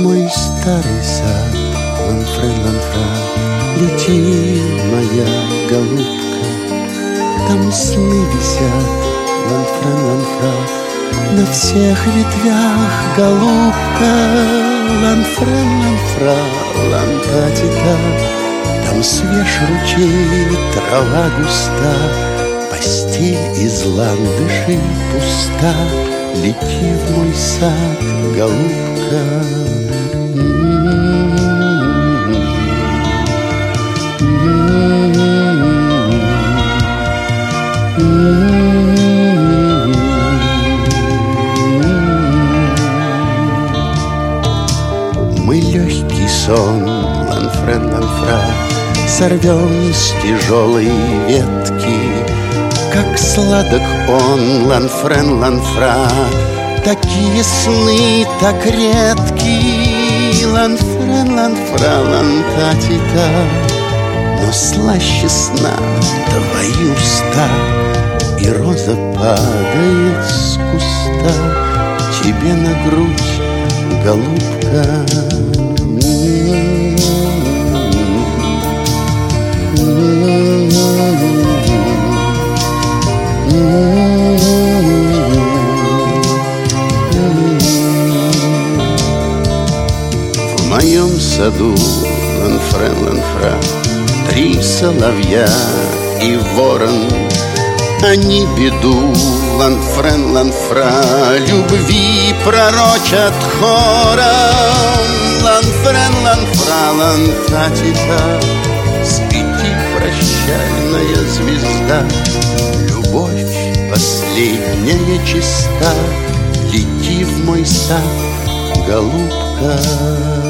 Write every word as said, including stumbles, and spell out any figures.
мой старый сад, ланфрен, ланфра, лети, моя голубка. Там сны висят, ланфрен, ланфра, на всех ветвях, голубка. Ланфрен, ланфра, лантатита, там свеж ручей, трава густа, постель из ландышей пуста. Лети в мой сад, голубка. Мы легкий сон, ланфрен, ланфра, сорвем с тяжелой ветки. Как сладок он, ланфрен, ланфра, такие сны так редки. Ланфрен, ланфра, лантатита, но слаще сна твои уста. И роза падает с куста тебе на грудь, голубка. В моем саду, ланфрен, ланфра, три соловья и ворон. Они беду, ланфрен, ланфра, любви пророчат хором. Ланфрен, ланфра, лантатита, спите, прощальная звезда. Любовь последняя чиста, лети в мой сад, голубка.